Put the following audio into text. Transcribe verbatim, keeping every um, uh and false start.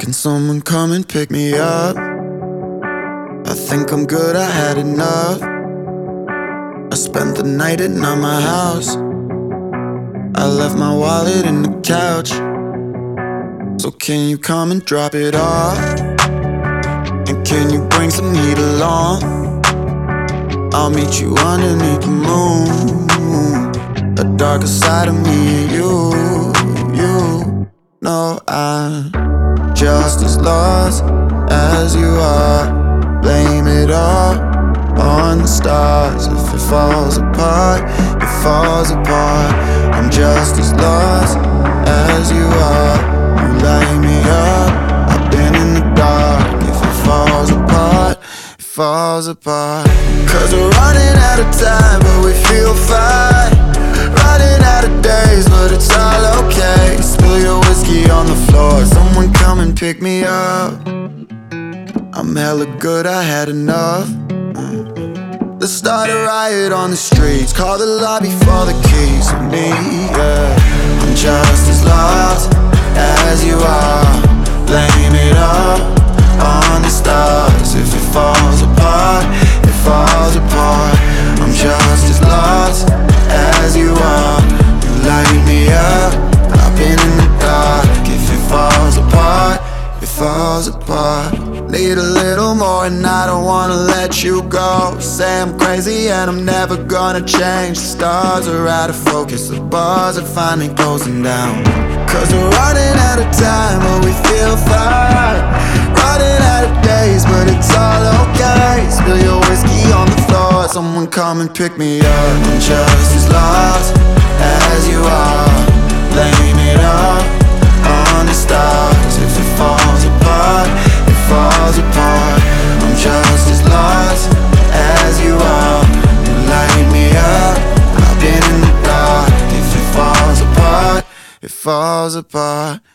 Can someone come and pick me up? I think I'm good, I had enough. I spent the night at not my house. I left my wallet in the couch. So can you come and drop it off? And can you bring some heat along? I'll meet you underneath the moon. A darker side of me and you, you know I'm just as lost as you are. Blame it all on the stars. If it falls apart, it falls apart. I'm just as lost as you are. You light me up, I've been in the dark. If it falls apart, it falls apart. Cause we're running out of time, but we feel fine. Running out of days, but it's all okay. Spill your whiskey on the floor, someone come and pick me up. I'm hella good, I had enough. Let's start a riot on the streets. Call the lobby for the keys to me, yeah. I'm just as lost as you are. Blame it all on the stars. If it falls apart, it falls apart. I'm just as lost as you are. You light me up, I've been in the dark. If it falls apart, it falls apart. Need a little more and I don't wanna let you go. Say I'm crazy and I'm never gonna change. The stars are out of focus, the bars are finally closing down. Cause we're running out of time, but we feel fine. Running out of days, but it's all okay. Spill your whiskey on the floor, someone come and pick me up. I'm just as lost as you are. Blame it all on the stars. If it falls apart, it falls apart. I'm just as lost as you are. You light me up, I've been in the dark. If it falls apart, it falls apart.